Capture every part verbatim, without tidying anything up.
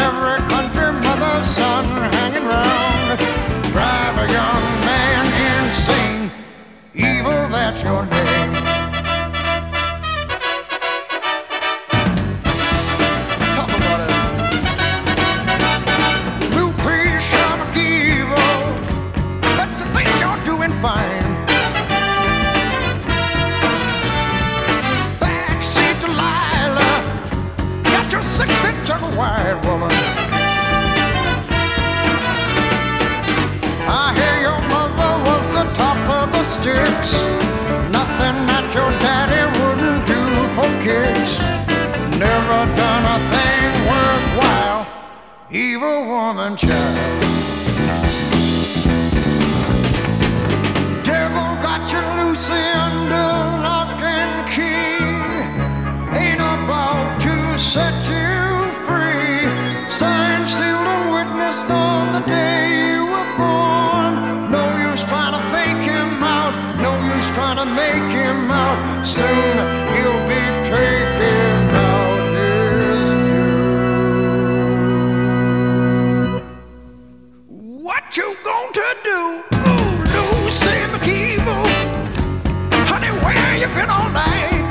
every country mother's son hanging round. Drive a young man insane. Evil, that's your name. Talk about it. Lucretia Shamrock evil. Let's think you're doing fine. Backseat Delilah. Got your six-bit juggle wide woman. I hear your mother was the top of the sticks. Nothing that your daddy wouldn't do for kicks. Never done a thing worthwhile. Evil woman child. Devil got you loosey under lock and key. Ain't about to set you free. Signed, sealed, and witnessed on the day you were born. No use trying to fake him out. No use trying to make him out. Soon he'll be taking out his due. What you going to do? Ooh, Lucy McEvil. Honey, where you been all night?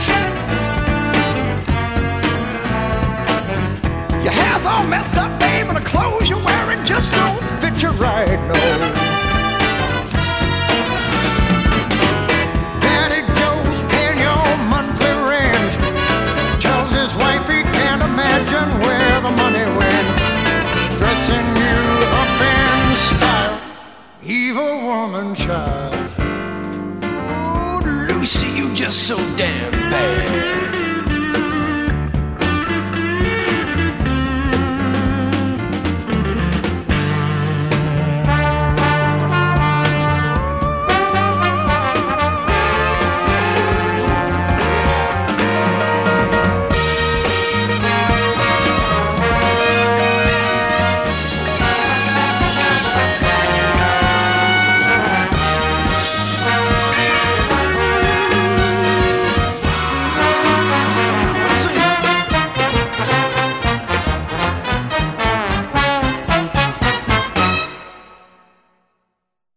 Your hair's all messed up, babe, and the clothes you